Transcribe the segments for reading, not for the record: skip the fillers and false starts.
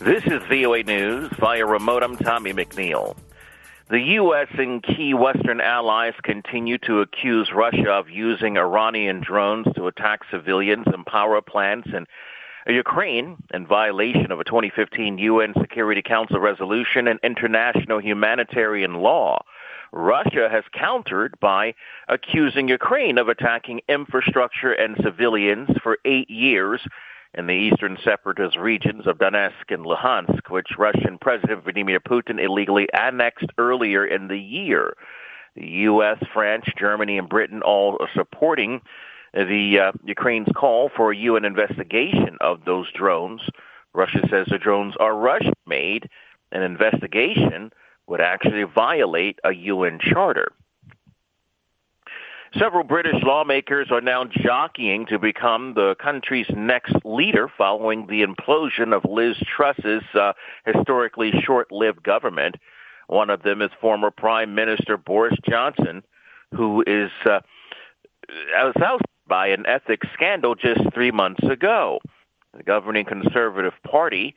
This is VOA News. Via remote, I'm Tommy McNeil. The U.S. and key Western allies continue to accuse Russia of using Iranian drones to attack civilians and power plants in Ukraine in violation of a 2015 UN Security Council resolution and international humanitarian law. Russia has countered by accusing Ukraine of attacking infrastructure and civilians for 8 years in the eastern separatist regions of Donetsk and Luhansk, which Russian President Vladimir Putin illegally annexed earlier in the year. The U.S., France, Germany, and Britain all are supporting the Ukraine's call for a UN investigation of those drones. Russia says the drones are Russian-made. An investigation would actually violate a UN charter. Several British lawmakers are now jockeying to become the country's next leader following the implosion of Liz Truss's historically short-lived government. One of them is former Prime Minister Boris Johnson, who is ousted by an ethics scandal just 3 months ago. The governing Conservative Party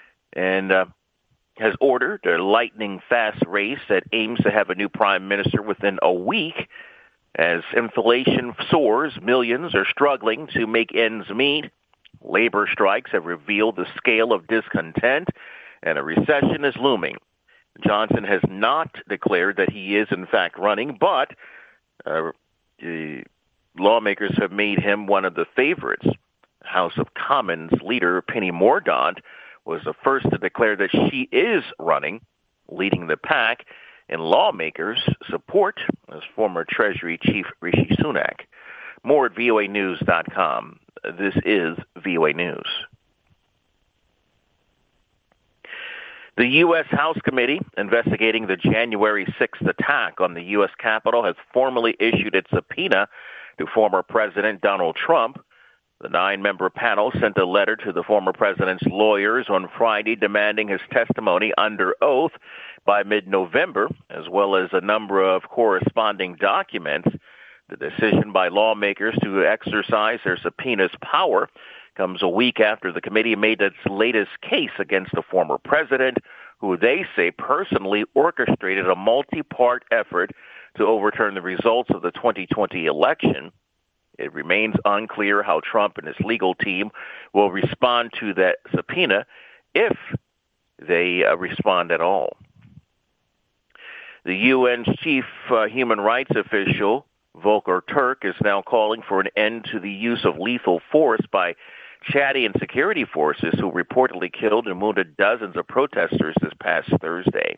has ordered a lightning-fast race that aims to have a new prime minister within a week. As inflation soars, millions are struggling to make ends meet. Labor strikes have revealed the scale of discontent, and a recession is looming. Johnson has not declared that he is, in fact, running, but the lawmakers have made him one of the favorites. House of Commons leader Penny Mordaunt was the first to declare that she is running, leading the pack, and lawmakers support as former Treasury Chief Rishi Sunak. More at voanews.com. This is VOA News. The U.S. House Committee investigating the January 6th attack on the U.S. Capitol has formally issued its subpoena to former President Donald Trump. The 9-member panel sent a letter to the former president's lawyers on Friday demanding his testimony under oath by mid-November, as well as a number of corresponding documents. The decision by lawmakers to exercise their subpoena's power comes a week after the committee made its latest case against the former president, who they say personally orchestrated a multi-part effort to overturn the results of the 2020 election. It remains unclear how Trump and his legal team will respond to that subpoena, if they respond at all. The UN's chief human rights official, Volker Turk, is now calling for an end to the use of lethal force by Chadian security forces, who reportedly killed and wounded dozens of protesters this past Thursday.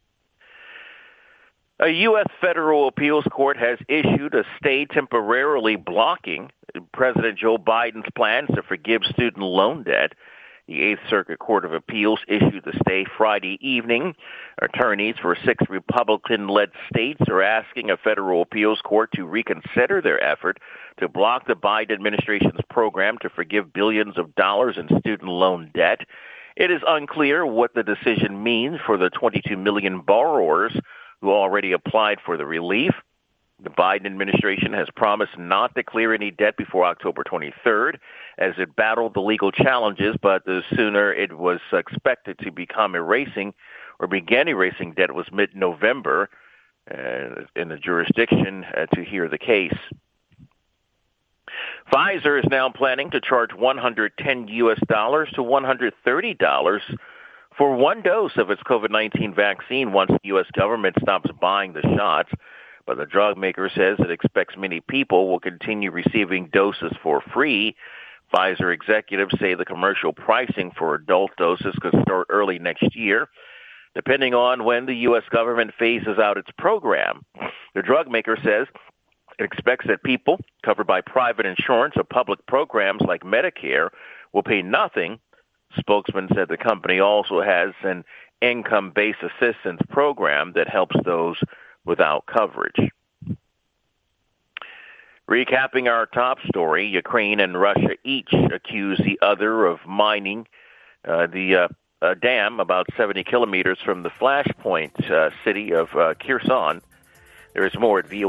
A U.S. federal appeals court has issued a stay temporarily blocking President Joe Biden's plans to forgive student loan debt. The Eighth Circuit Court of Appeals issued the stay Friday evening. Attorneys for 6 Republican-led states are asking a federal appeals court to reconsider their effort to block the Biden administration's program to forgive billions of dollars in student loan debt. It is unclear what the decision means for the 22 million borrowers who already applied for the relief. The Biden administration has promised not to clear any debt before October 23rd as it battled the legal challenges, but the sooner it was expected to begin erasing debt was mid-November in the jurisdiction to hear the case. Pfizer is now planning to charge $110 to $130 for one dose of its COVID-19 vaccine once the U.S. government stops buying the shots. But the drug maker says it expects many people will continue receiving doses for free. Pfizer executives say the commercial pricing for adult doses could start early next year, depending on when the U.S. government phases out its program. The drug maker says it expects that people covered by private insurance or public programs like Medicare will pay nothing. Spokesman said the company also has an income-based assistance program that helps those without coverage. Recapping our top story, Ukraine and Russia each accuse the other of mining the dam about 70 kilometers from the flashpoint city of Kherson. There is more at VOA.